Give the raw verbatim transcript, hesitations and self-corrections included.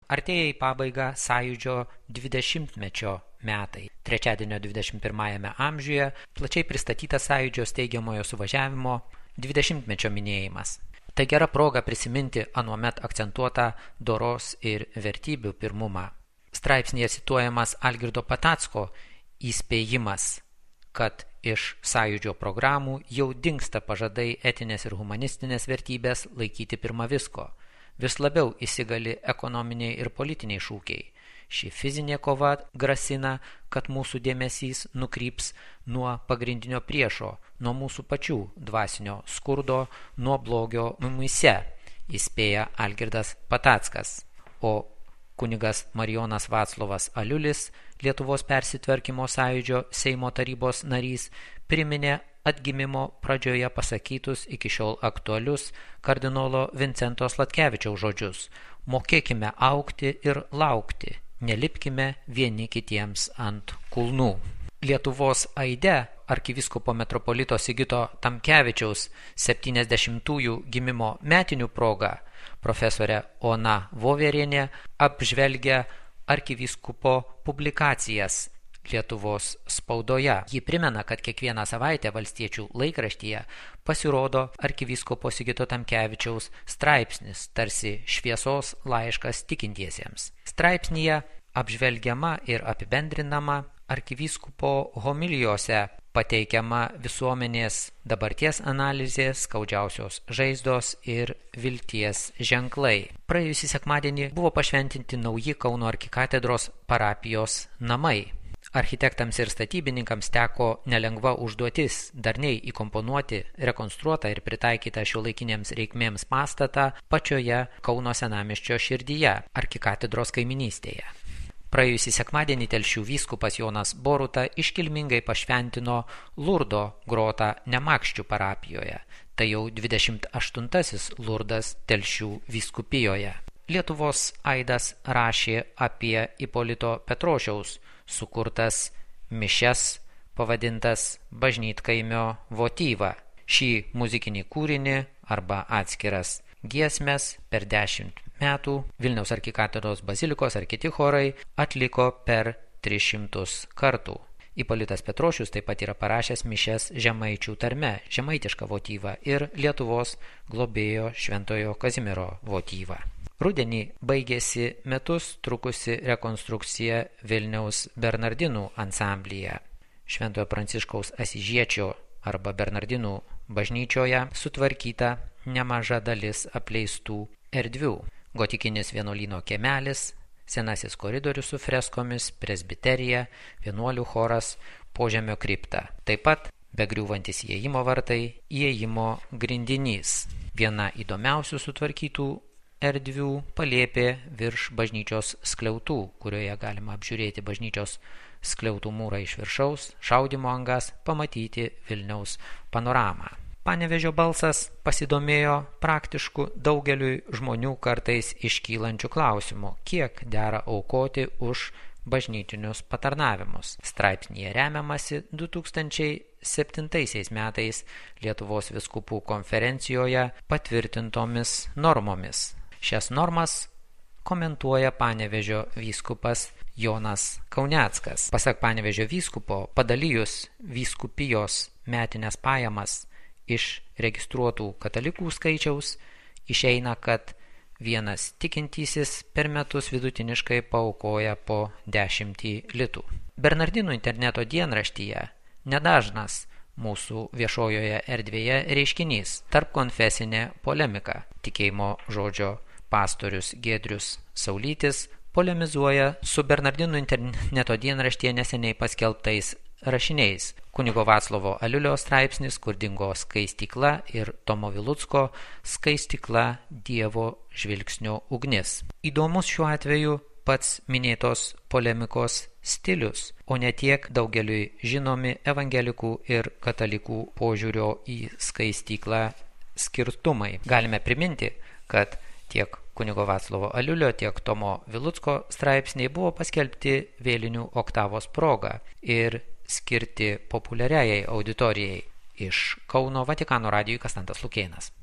Artėja į pabaigą Sąjūdžio dvidešimtmečio metai. Trečiadienio dvidešimt pirmajame amžiuje plačiai pristatytas Sąjūdžio steigiamojo suvažiavimo dvidešimtmečio minėjimas. Tai gera proga prisiminti anuomet akcentuotą doros ir vertybių pirmumą. Straipsnyje cituojamas Algirdo Patacko įspėjimas, kad iš Sąjūdžio programų jau dingsta pažadai etinės ir humanistinės vertybės laikyti pirma visko. Vis labiau įsigali ekonominiai ir politiniai šūkiai. Ši fizinė kova grasina, kad mūsų dėmesys nukryps nuo pagrindinio priešo, nuo mūsų pačių dvasinio skurdo, nuo blogio mumyse, įspėja Algirdas Patackas. O kunigas Marijonas Vaclovas Aliulis, Lietuvos persitvarkymo sąjūdžio Seimo tarybos narys, priminė atgimimo pradžioje pasakytus iki šiol aktualius kardinolo Vincento Sladkevičiaus žodžius: mokėkime augti ir laukti, nelipkime vieni kitiems ant kulnų. Lietuvos aide arkivyskupo metropolito Sigito Tamkevičiaus septyniasdešimtųjų gimimo metinių proga profesorė Ona Voverienė apžvelgia arkivyskupo publikacijas Lietuvos spaudoje. Ji primena, kad kiekvieną savaitę Valstiečių laikraštyje pasirodo arkivyskupo Sigito Tamkevičiaus straipsnis, tarsi šviesos laiškas tikintiesiems. Straipsnyje apžvelgiama ir apibendrinama arkivyskupo homilijose pateikiama visuomenės dabarties analizė, skaudžiausios žaizdos ir vilties ženklai. Praėjusį sekmadienį buvo pašventinti nauji Kauno arkikatedros parapijos namai. Architektams ir statybininkams teko nelengva užduotis darniai įkomponuoti rekonstruotą ir pritaikytą šiuolaikinėms reikmėms pastatą pačioje Kauno senamiesčio širdyje, arkikatedros kaiminystėje. Praėjusį sekmadienį Telšių vyskupas Jonas Boruta iškilmingai pašventino Lurdo grotą Nemakščių parapijoje. Tai jau dvidešimt aštuntasis Lurdas Telšių vyskupijoje. Lietuvos aidas rašė apie Ipolito Petrošiaus sukurtas mišias pavadintas Bažnytkaimio votyva. Šį muzikinį kūrinį arba atskiras giesmes per dešimt metų Vilniaus arkikatedros bazilikos ar kiti chorai atliko per tris šimtus kartų. Ipolitas Petrošius taip pat yra parašęs mišias žemaičių tarme, žemaitišką votyvą ir Lietuvos globėjo Šventojo Kazimiero votyvą. Rudenį baigėsi metus trukusi rekonstrukcija Vilniaus Bernardinų ansamblyje. Šventojo Pranciškaus Asyžiečio arba Bernardinų bažnyčioje sutvarkyta nemaža dalis apleistų erdvių. Gotikinis vienuolyno kiemelis, senasis koridorius su freskomis, presbiterija, vienuolių choras, požemio kripta. Taip pat begriūvantis įėjimo vartai, įėjimo grindinys. Viena įdomiausių sutvarkytų erdvių palėpė virš bažnyčios skliautų, kurioje galima apžiūrėti bažnyčios skliautų mūrą iš viršaus, šaudymo angas, pamatyti Vilniaus panoramą. Panevėžio balsas pasidomėjo praktišku daugeliui žmonių kartais iškylančių klausimų, kiek dera aukoti už bažnytinius patarnavimus. Straipsnyje remiamasi du tūkstančiai septintaisiais metais Lietuvos vyskupų konferencijoje patvirtintomis normomis. Šias normas komentuoja Panevėžio vyskupas Jonas Kauneckas. Pasak Panevėžio vyskupo, padalijus vyskupijos metinės pajamas iš registruotų katalikų skaičiaus, išeina, kad vienas tikintysis per metus vidutiniškai paaukoja po dešimtį litų. Bernardinų interneto dienraštyje nedažnas mūsų viešojoje erdvėje reiškinys tarp konfesinė polemika. Tikėjimo žodžio pastorius Giedrius Saulytis polemizuoja su Bernardinų interneto dienraštyje neseniai paskelbtais rašiniais. Kunigo Vaclovo Aliulio straipsnis Kur dingo skaistykla ir Tomo Vilucko Skaistykla Dievo žvilgsnio ugnis. Įdomus šiuo atveju pats minėtos polemikos stilius, o ne tiek daugeliui žinomi evangelikų ir katalikų požiūrio į skaistyklą skirtumai. Galime priminti, kad tiek kunigo Vaclovo Aliulio, tiek Tomo Vilucko straipsniai buvo paskelbti vėlinių oktavos proga ir skirti populiariajai auditorijai. Iš Kauno Vatikano radijui Kastantas Lukėnas.